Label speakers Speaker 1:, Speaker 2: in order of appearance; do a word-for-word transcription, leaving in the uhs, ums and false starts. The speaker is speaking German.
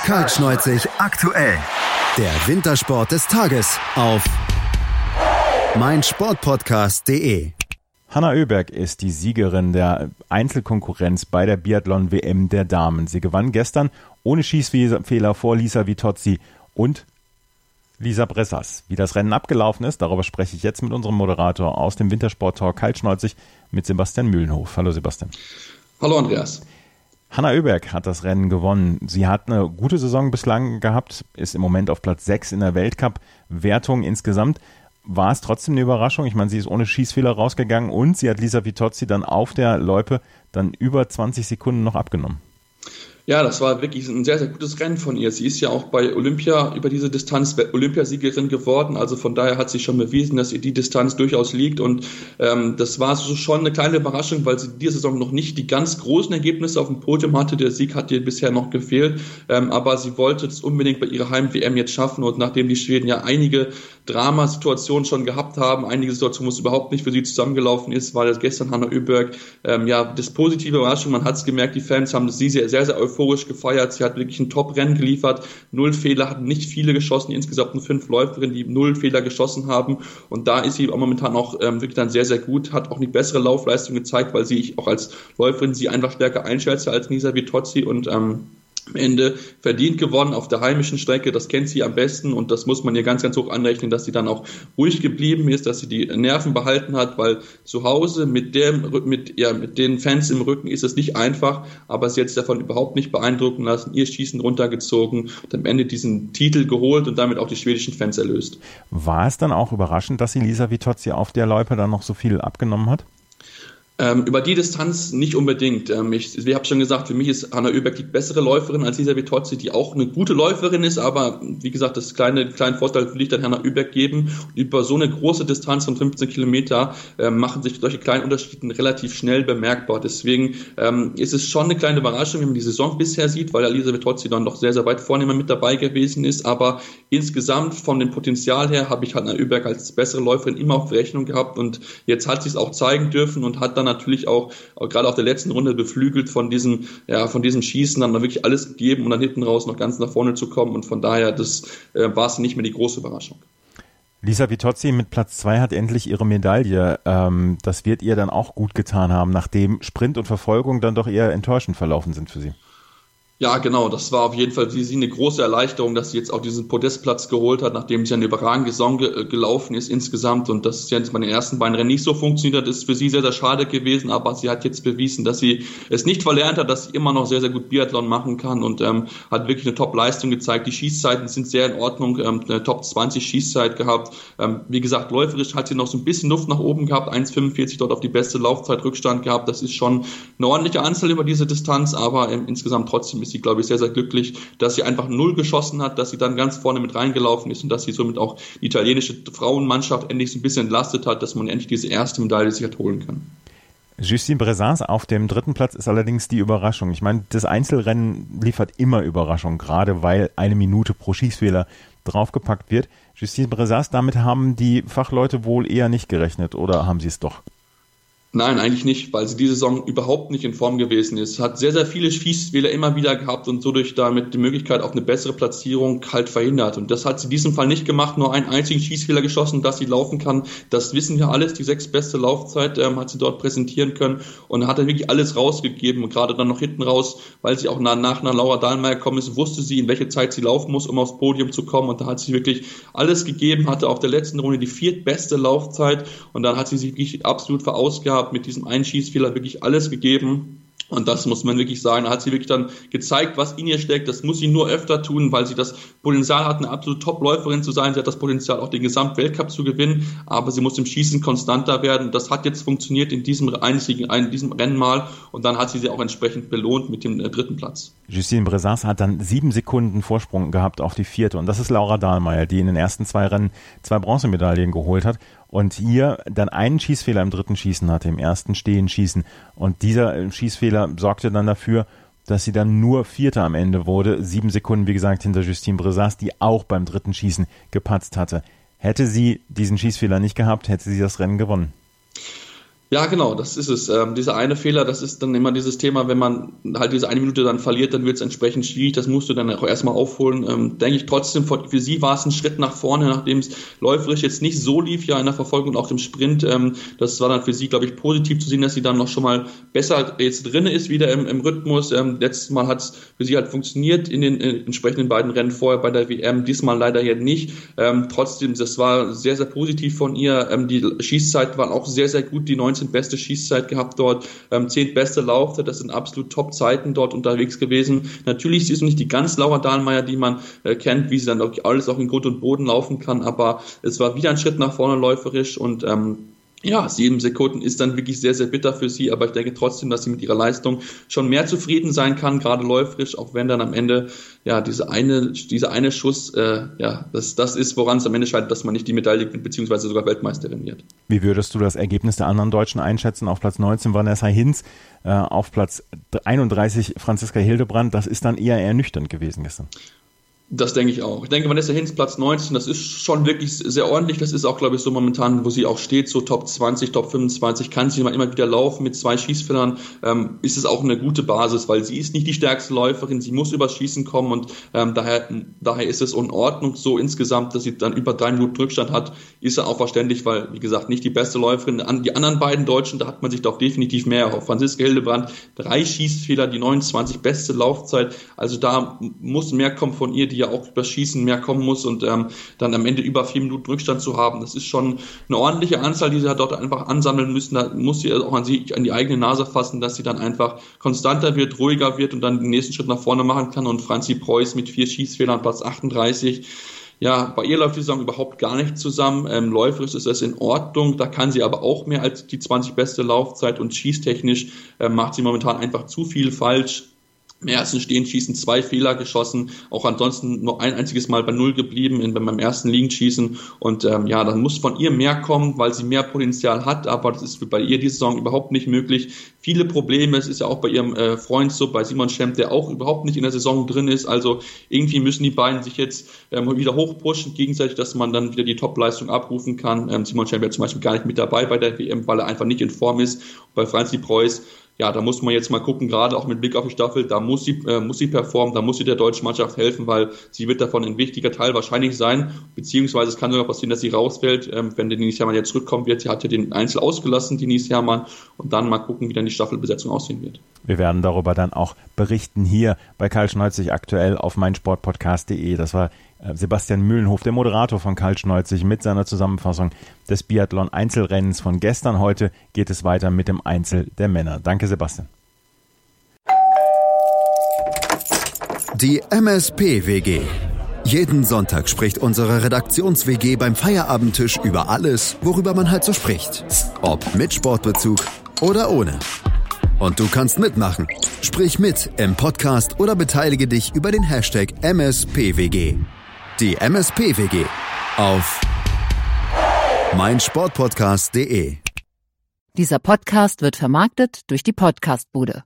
Speaker 1: Kaltschneuzig aktuell. Der Wintersport des Tages auf meinsportpodcast punkt de.
Speaker 2: Hanna Öberg ist die Siegerin der Einzelkonkurrenz bei der Biathlon-W M der Damen. Sie gewann gestern ohne Schießfehler vor Lisa Vitozzi und Lisa Bressas. Wie das Rennen abgelaufen ist, darüber spreche ich jetzt mit unserem Moderator aus dem Wintersport-Talk Kaltschneuzig mit Sebastian Mühlenhof. Hallo Sebastian.
Speaker 3: Hallo Andreas.
Speaker 2: Hanna Öberg hat das Rennen gewonnen. Sie hat eine gute Saison bislang gehabt, ist im Moment auf Platz sechs in der Weltcup-Wertung insgesamt. War es trotzdem eine Überraschung? Ich meine, sie ist ohne Schießfehler rausgegangen und sie hat Lisa Vitozzi dann auf der Loipe dann über zwanzig Sekunden noch abgenommen.
Speaker 3: Ja, das war wirklich ein sehr, sehr gutes Rennen von ihr. Sie ist ja auch bei Olympia über diese Distanz Olympiasiegerin geworden. Also von daher hat sie schon bewiesen, dass ihr die Distanz durchaus liegt. Und ähm, das war so schon eine kleine Überraschung, weil sie diese Saison noch nicht die ganz großen Ergebnisse auf dem Podium hatte. Der Sieg hat ihr bisher noch gefehlt. Ähm, aber sie wollte es unbedingt bei ihrer Heim-W M jetzt schaffen. Und nachdem die Schweden ja einige Dramasituationen schon gehabt haben, einige Situationen, wo es überhaupt nicht für sie zusammengelaufen ist, war das gestern Hanna Öberg ähm, ja das positive Überraschung. Man hat es gemerkt, die Fans haben sie sehr, sehr, sehr euphorisch gefeiert. Sie hat wirklich ein Top-Rennen geliefert. Null Fehler, hatten nicht viele geschossen, insgesamt nur fünf Läuferinnen, die null Fehler geschossen haben. Und da ist sie auch momentan auch ähm, wirklich dann sehr, sehr gut, hat auch eine bessere Laufleistung gezeigt, weil sie ich auch als Läuferin sie einfach stärker einschätze als Lisa Vitozzi und ähm, am Ende verdient gewonnen auf der heimischen Strecke, das kennt sie am besten und das muss man ihr ganz, ganz hoch anrechnen, dass sie dann auch ruhig geblieben ist, dass sie die Nerven behalten hat, weil zu Hause mit dem, mit, ja, mit den Fans im Rücken ist es nicht einfach, aber sie hat sich davon überhaupt nicht beeindrucken lassen, ihr Schießen runtergezogen und am Ende diesen Titel geholt und damit auch die schwedischen Fans erlöst.
Speaker 2: War es dann auch überraschend, dass sie Lisa Vitozzi auf der Loipe dann noch so viel abgenommen hat?
Speaker 3: Ähm, über die Distanz nicht unbedingt. Ähm, ich ich habe schon gesagt, für mich ist Hanna Öberg die bessere Läuferin als Lisa Vitozzi, die auch eine gute Läuferin ist, aber wie gesagt, das kleine kleinen Vorteil will ich dann Hanna Öberg geben. Und über so eine große Distanz von fünfzehn Kilometer äh, machen sich solche kleinen Unterschiede relativ schnell bemerkbar. Deswegen ähm, ist es schon eine kleine Überraschung, wenn man die Saison bisher sieht, weil Lisa Vitozzi dann doch sehr, sehr weit vorne immer mit dabei gewesen ist. Aber insgesamt von dem Potenzial her habe ich Hanna Öberg als bessere Läuferin immer auf Rechnung gehabt und jetzt hat sie es auch zeigen dürfen und hat dann natürlich auch, auch gerade auf der letzten Runde beflügelt von diesem, ja, von diesem Schießen, haben da wirklich alles gegeben, um dann hinten raus noch ganz nach vorne zu kommen und von daher, das äh, war es nicht mehr die große Überraschung.
Speaker 2: Lisa Vitozzi mit Platz zwei hat endlich ihre Medaille. Ähm, das wird ihr dann auch gut getan haben, nachdem Sprint und Verfolgung dann doch eher enttäuschend verlaufen sind für sie.
Speaker 3: Ja, genau, das war auf jeden Fall für sie eine große Erleichterung, dass sie jetzt auch diesen Podestplatz geholt hat, nachdem sie eine überragende Saison ge- gelaufen ist insgesamt und dass es jetzt bei den ersten beiden Rennen nicht so funktioniert hat, ist für sie sehr, sehr schade gewesen, aber sie hat jetzt bewiesen, dass sie es nicht verlernt hat, dass sie immer noch sehr, sehr gut Biathlon machen kann und ähm, hat wirklich eine Top-Leistung gezeigt. Die Schießzeiten sind sehr in Ordnung, ähm, eine Top zwanzig Schießzeit gehabt. Ähm, wie gesagt, läuferisch hat sie noch so ein bisschen Luft nach oben gehabt, eins fünfundvierzig dort auf die beste Laufzeit Rückstand gehabt. Das ist schon eine ordentliche Anzahl über diese Distanz, aber ähm, insgesamt trotzdem ist sie, glaube ich, sehr, sehr glücklich, dass sie einfach null geschossen hat, dass sie dann ganz vorne mit reingelaufen ist und dass sie somit auch die italienische Frauenmannschaft endlich so ein bisschen entlastet hat, dass man endlich diese erste Medaille sich hat holen kann.
Speaker 2: Justine Bressas auf dem dritten Platz ist allerdings die Überraschung. Ich meine, das Einzelrennen liefert immer Überraschung, gerade weil eine Minute pro Schießfehler draufgepackt wird. Justine Bressas, damit haben die Fachleute wohl eher nicht gerechnet, oder haben sie es doch?
Speaker 3: Nein, eigentlich nicht, weil sie diese Saison überhaupt nicht in Form gewesen ist. Hat sehr, sehr viele Schießfehler immer wieder gehabt und so durch damit die Möglichkeit auf eine bessere Platzierung halt verhindert. Und das hat sie in diesem Fall nicht gemacht, nur einen einzigen Schießfehler geschossen, dass sie laufen kann. Das wissen wir alles. Die sechstbeste Laufzeit ähm, hat sie dort präsentieren können und hat dann wirklich alles rausgegeben. Und gerade dann noch hinten raus, weil sie auch nach, nach einer Laura Dahlmeier gekommen ist, wusste sie, in welche Zeit sie laufen muss, um aufs Podium zu kommen. Und da hat sie wirklich alles gegeben, hatte auf der letzten Runde die viertbeste Laufzeit und dann hat sie sich wirklich absolut verausgabt, mit diesem einen Schießfehler wirklich alles gegeben. Und das muss man wirklich sagen, da hat sie wirklich dann gezeigt, was in ihr steckt. Das muss sie nur öfter tun, weil sie das Potenzial hat, eine absolute Top-Läuferin zu sein. Sie hat das Potenzial, auch den Gesamtweltcup zu gewinnen, aber sie muss im Schießen konstanter werden. Das hat jetzt funktioniert in diesem einzigen, in diesem Rennen mal und dann hat sie sie auch entsprechend belohnt mit dem äh, dritten Platz.
Speaker 2: Justine Bressas hat dann sieben Sekunden Vorsprung gehabt auf die vierte und das ist Laura Dahlmeier, die in den ersten zwei Rennen zwei Bronzemedaillen geholt hat und hier dann einen Schießfehler im dritten Schießen hatte, im ersten Stehenschießen und dieser Schießfehler sorgte dann dafür, dass sie dann nur Vierter am Ende wurde, sieben Sekunden, wie gesagt, hinter Justine Bressas, die auch beim dritten Schießen gepatzt hatte. Hätte sie diesen Schießfehler nicht gehabt, hätte sie das Rennen gewonnen.
Speaker 3: Ja, genau, das ist es. Ähm, dieser eine Fehler, das ist dann immer dieses Thema, wenn man halt diese eine Minute dann verliert, dann wird es entsprechend schwierig, das musst du dann auch erstmal aufholen. Ähm, denke ich trotzdem, für, für sie war es ein Schritt nach vorne, nachdem es läuferisch jetzt nicht so lief, ja in der Verfolgung und auch dem Sprint. Ähm, das war dann für sie, glaube ich, positiv zu sehen, dass sie dann noch schon mal besser jetzt drin ist, wieder im, im Rhythmus. Ähm, letztes Mal hat es für sie halt funktioniert in den in entsprechenden beiden Rennen vorher bei der W M, diesmal leider jetzt nicht. Ähm, trotzdem, das war sehr, sehr positiv von ihr. Ähm, die Schießzeit waren auch sehr, sehr gut, die neunzehn beste Schießzeit gehabt dort, ähm, zehn beste Laufzeit, das sind absolut Top-Zeiten dort unterwegs gewesen. Natürlich ist es nicht die ganz Laura Dahlmeier, die man äh, kennt, wie sie dann alles auch in Grund und Boden laufen kann, aber es war wieder ein Schritt nach vorne läuferisch und ähm, ja, sieben Sekunden ist dann wirklich sehr, sehr bitter für sie, aber ich denke trotzdem, dass sie mit ihrer Leistung schon mehr zufrieden sein kann, gerade läuferisch, auch wenn dann am Ende, ja, diese eine, dieser eine Schuss, äh, ja, das, das ist, woran es am Ende scheitert, dass man nicht die Medaille gewinnt, beziehungsweise sogar Weltmeisterin wird.
Speaker 2: Wie würdest du das Ergebnis der anderen Deutschen einschätzen? Auf Platz neunzehn Vanessa Hinz, äh, auf Platz einunddreißig Franziska Hildebrand, das ist dann eher ernüchternd gewesen gestern.
Speaker 3: Das denke ich auch. Ich denke, Vanessa Hinz, Platz neunzehn, das ist schon wirklich sehr ordentlich. Das ist auch, glaube ich, so momentan, wo sie auch steht, so Top zwanzig, Top fünfundzwanzig, kann sie immer, immer wieder laufen mit zwei Schießfehlern. Ähm, ist es auch eine gute Basis, weil sie ist nicht die stärkste Läuferin, sie muss übers Schießen kommen und ähm, daher, daher ist es in Ordnung so insgesamt, dass sie dann über drei Minuten Rückstand hat, ist ja auch verständlich, weil, wie gesagt, nicht die beste Läuferin. An die anderen beiden Deutschen, da hat man sich doch definitiv mehr erhofft. Franziska Hildebrand, drei Schießfehler, die neunundzwanzig, beste Laufzeit. Also da muss mehr kommen von ihr, die ja auch über Schießen mehr kommen muss und ähm, dann am Ende über vier Minuten Rückstand zu haben. Das ist schon eine ordentliche Anzahl, die sie dort einfach ansammeln müssen. Da muss sie auch an, sie, an die eigene Nase fassen, dass sie dann einfach konstanter wird, ruhiger wird und dann den nächsten Schritt nach vorne machen kann. Und Franzi Preuß mit vier Schießfehlern, Platz achtunddreißig. Ja, bei ihr läuft die Saison überhaupt gar nicht zusammen. Ähm, läuferisch ist das in Ordnung, da kann sie aber auch mehr als die zwanzig beste Laufzeit und schießtechnisch äh, macht sie momentan einfach zu viel falsch. Im ersten Stehenschießen zwei Fehler geschossen, auch ansonsten nur ein einziges Mal bei Null geblieben in, beim ersten Liegenschießen und ähm, ja, dann muss von ihr mehr kommen, weil sie mehr Potenzial hat, aber das ist bei ihr diese Saison überhaupt nicht möglich. Viele Probleme, es ist ja auch bei ihrem äh, Freund so, bei Simon Schemp, der auch überhaupt nicht in der Saison drin ist, also irgendwie müssen die beiden sich jetzt ähm, wieder hochpushen, gegenseitig, dass man dann wieder die Topleistung abrufen kann. Ähm, Simon Schemp ja zum Beispiel gar nicht mit dabei bei der W M, weil er einfach nicht in Form ist. Bei Franzi Preuß, ja, da muss man jetzt mal gucken, gerade auch mit Blick auf die Staffel, da muss sie, äh, muss sie performen, da muss sie der deutschen Mannschaft helfen, weil sie wird davon ein wichtiger Teil wahrscheinlich sein, beziehungsweise es kann sogar passieren, dass sie rausfällt, ähm, wenn Denise Herrmann jetzt zurückkommen wird. Sie hat ja den Einzel ausgelassen, Denise Herrmann, und dann mal gucken, wie dann die Staffelbesetzung aussehen wird.
Speaker 2: Wir werden darüber dann auch berichten hier bei Karl Schneuzig aktuell auf meinsportpodcast punkt de. Das war Sebastian Mühlenhof, der Moderator von Karl Schneuzig, mit seiner Zusammenfassung des Biathlon-Einzelrennens von gestern. Heute geht es weiter mit dem Einzel der Männer. Danke, Sebastian.
Speaker 1: Die M S P-W G. Jeden Sonntag spricht unsere Redaktions-W G beim Feierabendtisch über alles, worüber man halt so spricht. Ob mit Sportbezug oder ohne. Und du kannst mitmachen. Sprich mit im Podcast oder beteilige dich über den Hashtag M S P W G. Die M S P-W G auf meinsportpodcast punkt de.
Speaker 4: Dieser Podcast wird vermarktet durch die Podcastbude.